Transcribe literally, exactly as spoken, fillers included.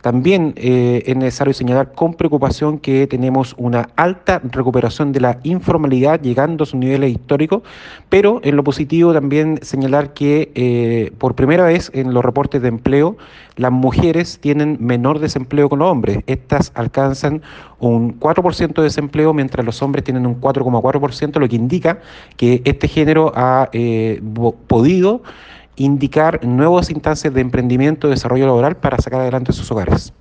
También eh, es necesario señalar con preocupación que tenemos una alta recuperación de la informalidad llegando a sus niveles históricos, pero en lo positivo también señalar que eh, por primera vez en los reportes de empleo las mujeres tienen menor desempleo que los hombres. Estas alcanzan un cuatro por ciento de desempleo, mientras los hombres tienen un cuatro coma cuatro por ciento, lo que indica que este género ha eh, podido indicar nuevas instancias de emprendimiento y desarrollo laboral para sacar adelante sus hogares.